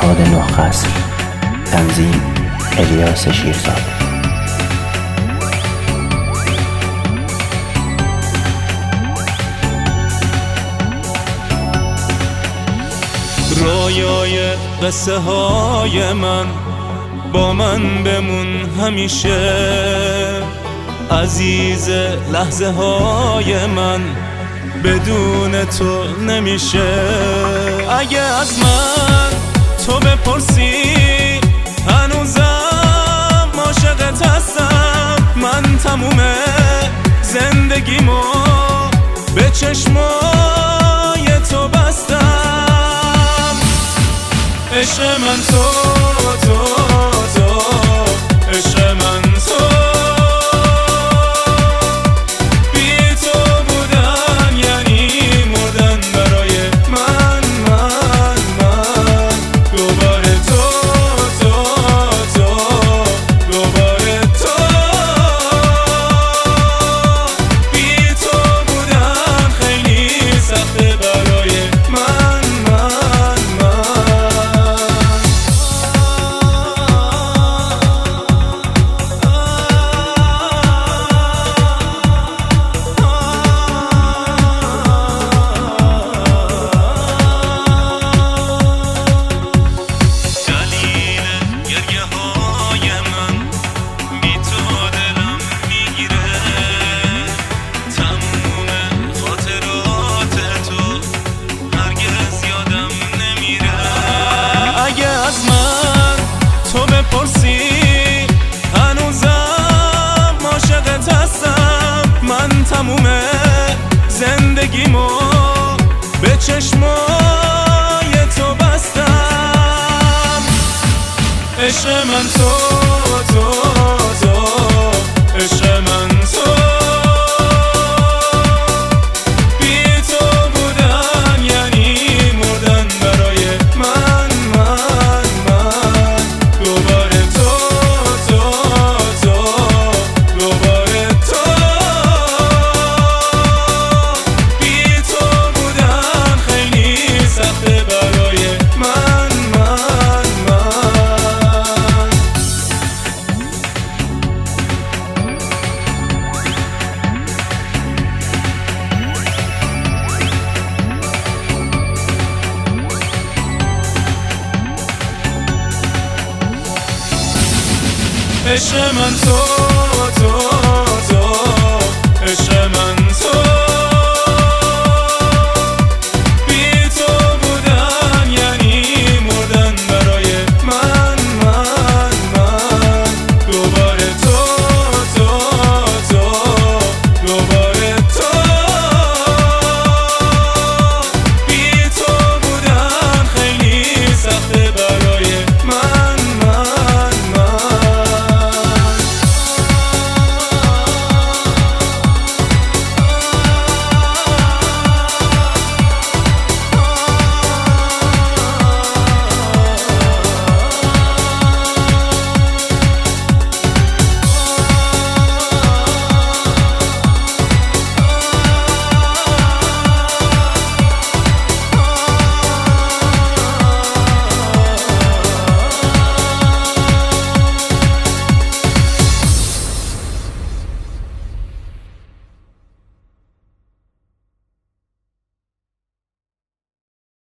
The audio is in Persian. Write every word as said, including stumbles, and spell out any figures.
فرهاد نخست. تنظیم الیاس شیرزاد. رویای قصه های من با من بمون همیشه، عزیز لحظه های من بدون تو نمیشه. اگه از من تو بپرسی هنوزم عاشقت هستم. من تموم زندگیمو به چشمای تو بستم. عشق من تو تو تو عشق من تو، بی تو بودن یعنی مردن برای من من من. دوباره تو تو تو دوباره تو، بی تو بودن خیلی سخته برای من من من. تو بپرسی هنوزم عاشقت هستم. من تموم زندگیمو به چشمای تو بستم. عشق من تو تو تو عشق من تو، بی تو بودن یعنی مردن برای من من من. دوباره تو تو تو دوباره تو، بی تو بودن خیلی سخته برای من من من. عشق من تو